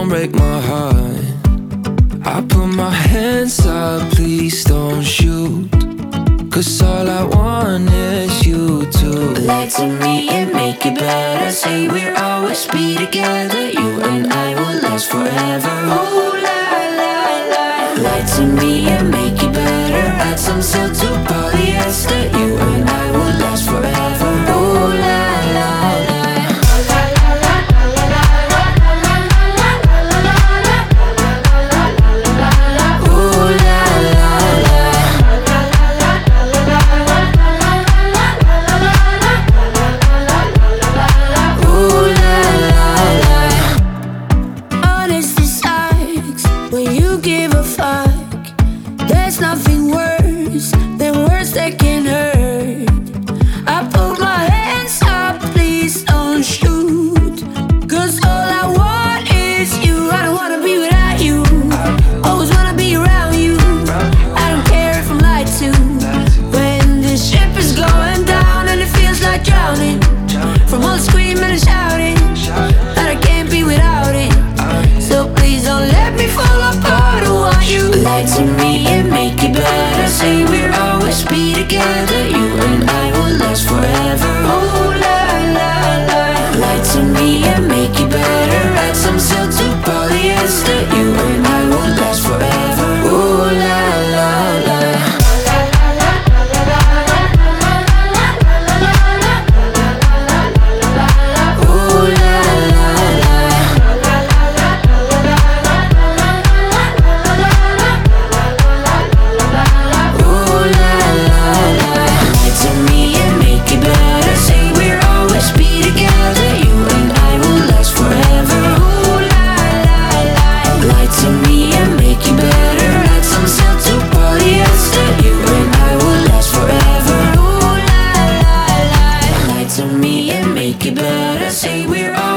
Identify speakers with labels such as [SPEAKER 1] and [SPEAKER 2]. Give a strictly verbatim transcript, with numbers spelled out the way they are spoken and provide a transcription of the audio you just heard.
[SPEAKER 1] break my heart. I put my hands up, please don't shoot. Cause all I want is you to
[SPEAKER 2] lie to me and make it better. Say we'll always be together. You and I will last forever. Oh, lie, lie, lie. Lie to me and make it better. Add some silk to polyester. You and I will last forever. Oh, lie, lie, lie. Lie to me and make it better. Say we'll always be together. You and I will last forever. Oh, lie, lie, lie. Lie to me and make it better. Add some silk to polyester. You and I will last forever. Oh, lie, lie, lie. Make it better, say we're all